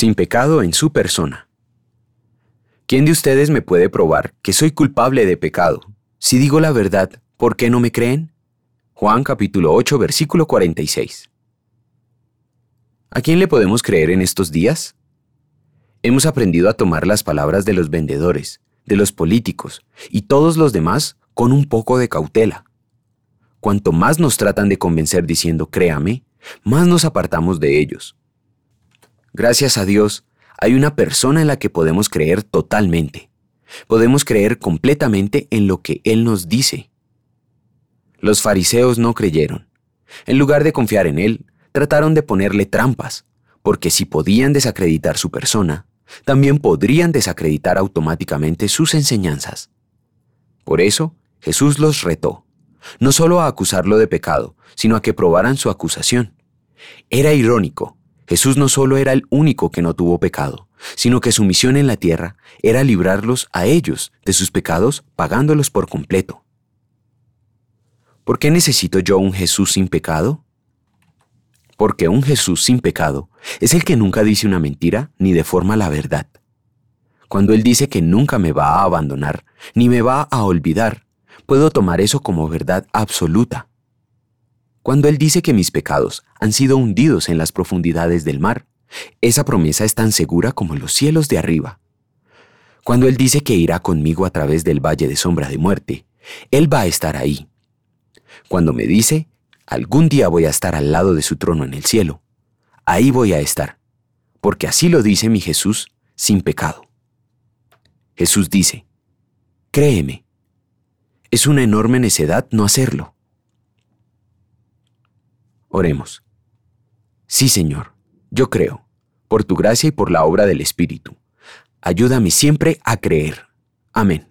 sin pecado en su persona. ¿Quién de ustedes me puede probar que soy culpable de pecado? Si digo la verdad, ¿por qué no me creen? Juan capítulo 8, versículo 46. ¿A quién le podemos creer en estos días? Hemos aprendido a tomar las palabras de los vendedores, de los políticos y todos los demás con un poco de cautela. Cuanto más nos tratan de convencer diciendo créame, más nos apartamos de ellos. Gracias a Dios, hay una persona en la que podemos creer totalmente. Podemos creer completamente en lo que Él nos dice. Los fariseos no creyeron. En lugar de confiar en Él, trataron de ponerle trampas, porque si podían desacreditar su persona, también podrían desacreditar automáticamente sus enseñanzas. Por eso, Jesús los retó, no solo a acusarlo de pecado, sino a que probaran su acusación. Era irónico. Jesús no solo era el único que no tuvo pecado, sino que su misión en la tierra era librarlos a ellos de sus pecados pagándolos por completo. ¿Por qué necesito yo un Jesús sin pecado? Porque un Jesús sin pecado es el que nunca dice una mentira ni deforma la verdad. Cuando Él dice que nunca me va a abandonar, ni me va a olvidar, puedo tomar eso como verdad absoluta. Cuando Él dice que mis pecados han sido hundidos en las profundidades del mar, esa promesa es tan segura como los cielos de arriba. Cuando Él dice que irá conmigo a través del valle de sombra de muerte, Él va a estar ahí. Cuando me dice, algún día voy a estar al lado de su trono en el cielo, ahí voy a estar, porque así lo dice mi Jesús sin pecado. Jesús dice, créeme, es una enorme necedad no hacerlo. Oremos. Sí, Señor, yo creo, por tu gracia y por la obra del Espíritu. Ayúdame siempre a creer. Amén.